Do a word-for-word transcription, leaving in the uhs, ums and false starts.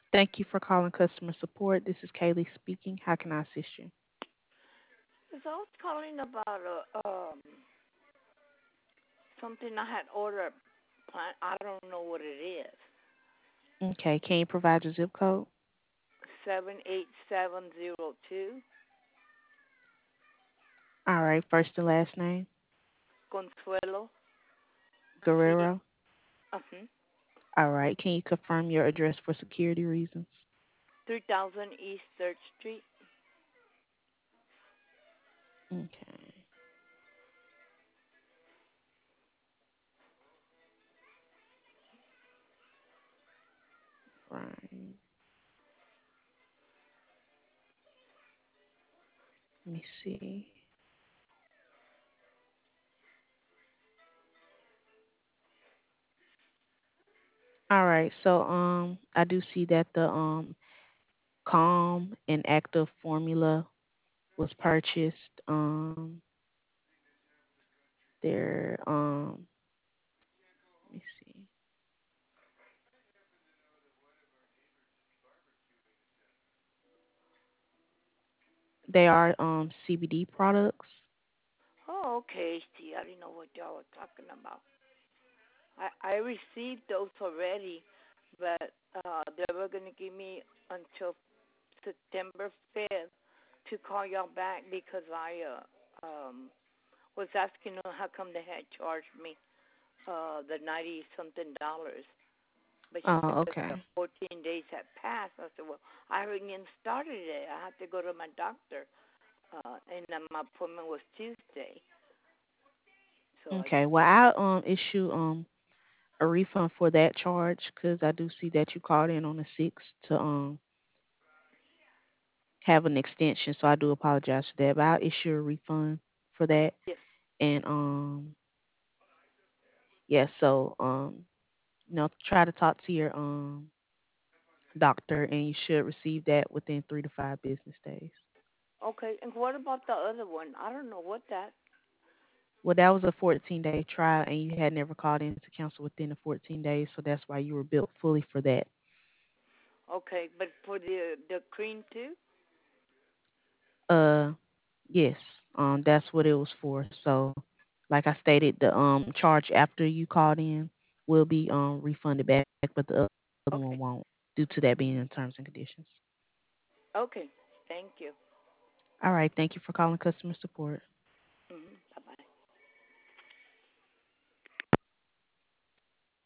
Thank you for calling customer support. This is Kaylee speaking. How can I assist you? So I was calling about uh, um something I had ordered. Plant. I don't know what it is. Okay, can you provide your zip code? Seven eight seven zero two All right, first and last name, Consuelo City. Guerrero. Uh-huh. All right, can you confirm your address for security reasons? Three thousand East Third Street. Okay, right. Let me see. All right, so um, I do see that the um Calm and Active formula was purchased. Um, they're um, let me see. They are um C B D products. Oh, okay. See, I didn't know what y'all were talking about. I I received those already, but uh they were gonna give me until September fifth to call y'all back because I uh um was asking them how come they had charged me uh the ninety something dollars. But she Oh, said the okay. fourteen days had passed. I said, well, I haven't even started it. I have to go to my doctor, uh, and then my appointment was Tuesday. So I Okay. Well, I'll um issue um a refund for that charge because I do see that you called in on the sixth to um have an extension. So I do apologize for that, but I'll issue a refund for that. yes, And um yeah, so um you know try to talk to your um doctor, and you should receive that within three to five business days. okay. And what about the other one? I don't know what that. Well, that was a fourteen day trial, and you had never called in to cancel within the fourteen days, so that's why you were built fully for that. Okay, but for the the cream too. Uh, yes, um, that's what it was for. So, like I stated, the um charge after you called in will be um refunded back, but the other one Okay, won't, due to that being in terms and conditions. okay. Thank you. All right, thank you for calling customer support.